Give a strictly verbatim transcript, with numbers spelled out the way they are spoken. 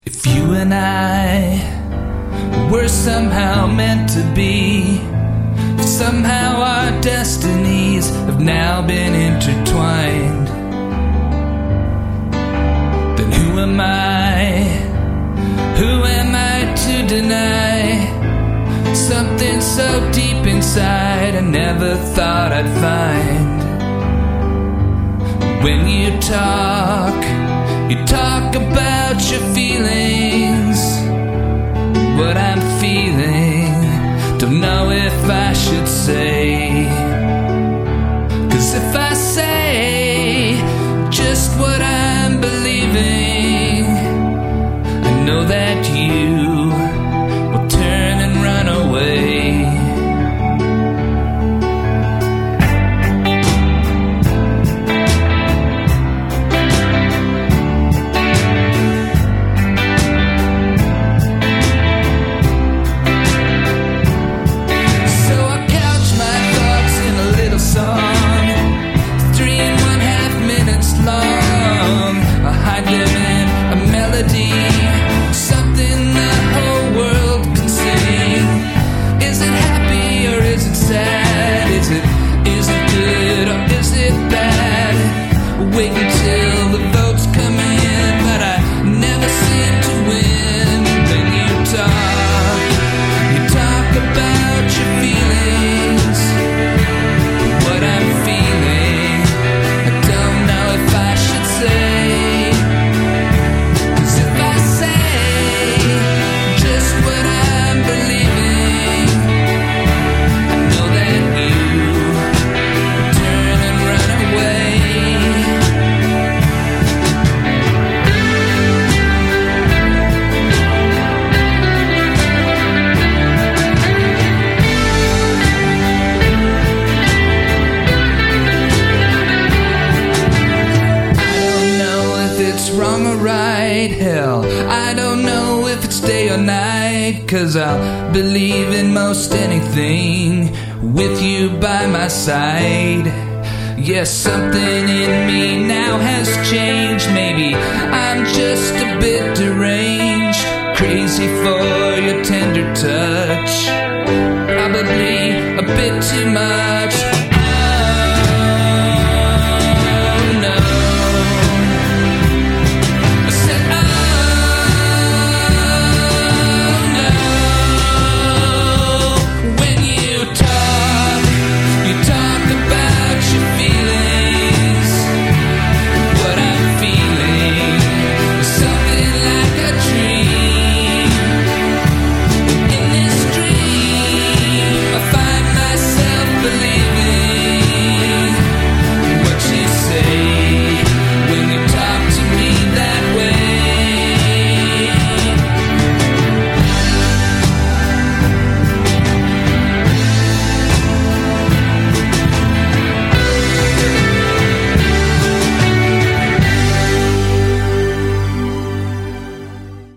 If you and I were somehow meant to be, if somehow our destinies have now been intertwined, then who am I, who am I to deny something so deep inside I never thought I'd find? When you talk, you talk about your feelings, what I'm feeling, don't know if I should say. 'Cause if I say just what I'm believing, I know that you will turn and run away. Something the whole world can sing. Is it happy or is it sad? Is it, is it good or is it bad? Wait until the votes come in, but I never seem to win. When you talk, you talk about your feelings, what I'm feeling, I don't know if I should say. Wrong or right, hell, I don't know if it's day or night, 'cause I'll believe in most anything with you by my side. Yes, something in me now has changed. Maybe I'm just a bit deranged, crazy for your tender touch, probably a bit too much.